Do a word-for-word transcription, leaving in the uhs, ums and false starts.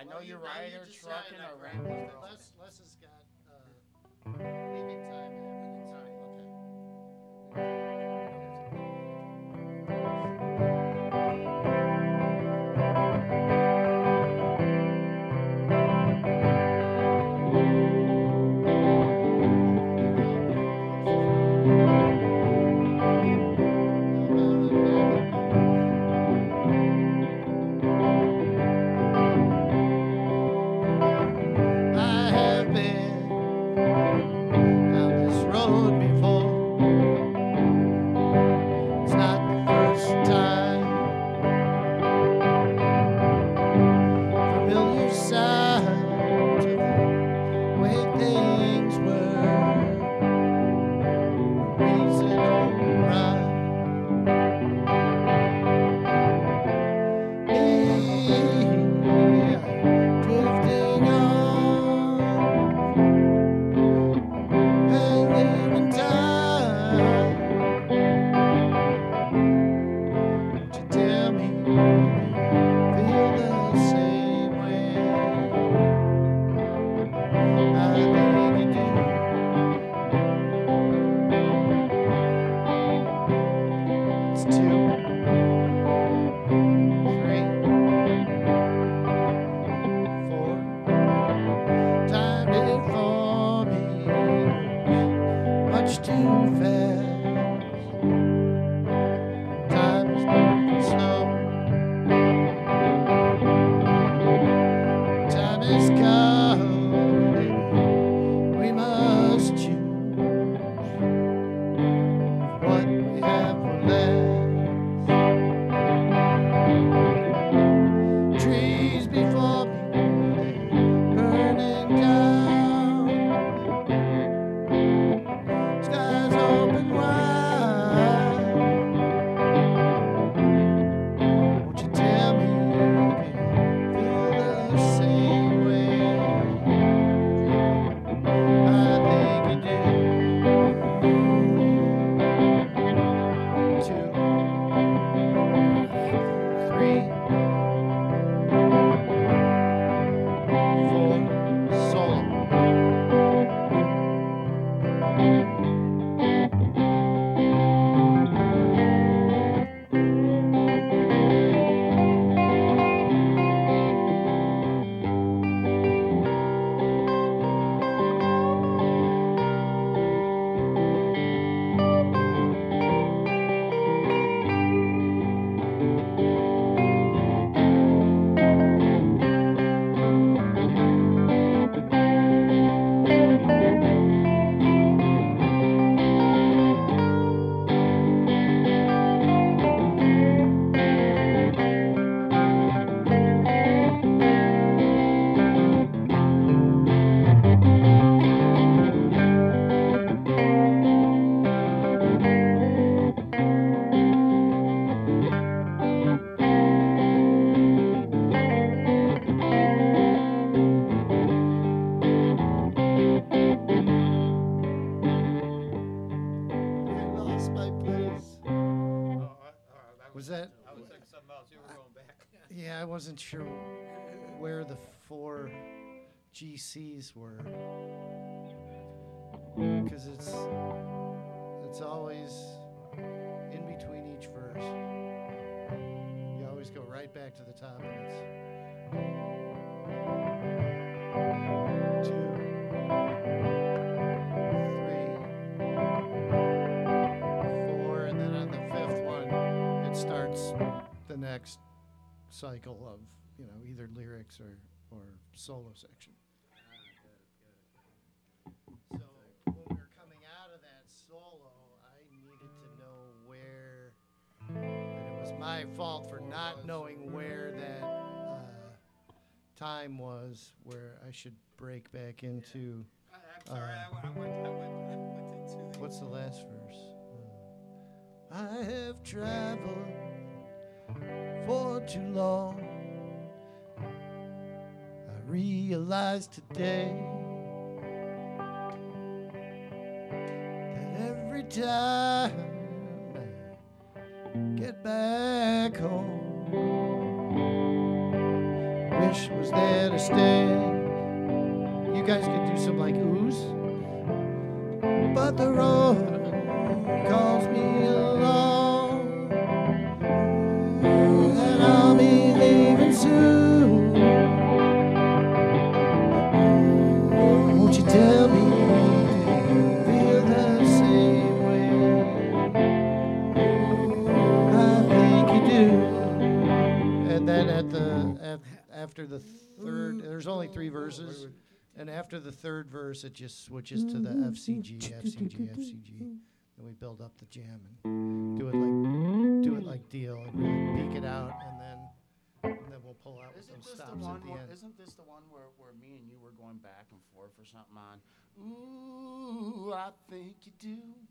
I know Well, you're you- now you riding or decide, trucking uh, or rambling. Les, Les, Les has got uh, leaving time and everything. Time. I have been down this road before. It's not the first time. Familiar signs of the way things were. Reason or rhyme. Me, drifting on. Hanging in time. Won't you tell me you feel the same way? I think you do. It's two, three, four. Time did for me much too fast. Time is moving slow. Time is come. We must choose what we have left. Trees before me, burning down. Skies open wide. Won't you tell me you feel the same way? I think you do. Two, three, four, solo. I lost my place. Oh, I, I, I Was that? I was thinking something else. You were going back. Yeah, I wasn't sure where the four G Cs were, because it's it's always in between each verse. You always go right back to the top, and it's two, three, four, and then on the fifth one, it starts the next cycle of, you know, either lyrics or, or solo section. So when we were coming out of that solo, I needed to know where, and it was my fault for not knowing where that uh, time was, where I should break back into. I, I'm sorry. Uh, I, I went. I went. I went into the. What's the last verse? Uh, I have traveled for too long. I realize today that every time I get back home, wish was there to stay. You guys could do some like oohs. But the road calls me along, and I'll be leaving soon. Won't you tell me you feel the same way? I think you do. And then at the af- after the third, there's only three verses, and after the third verse, it just switches to the F C G, F C G, F C G, and we build up the jam and do it like do it like Dio and really peak it out, and then and then we'll pull out with Isn't those this the stops one? at the Where, end. isn't this the one where, where me and you were going back and forth for something on? Ooh, I think you do.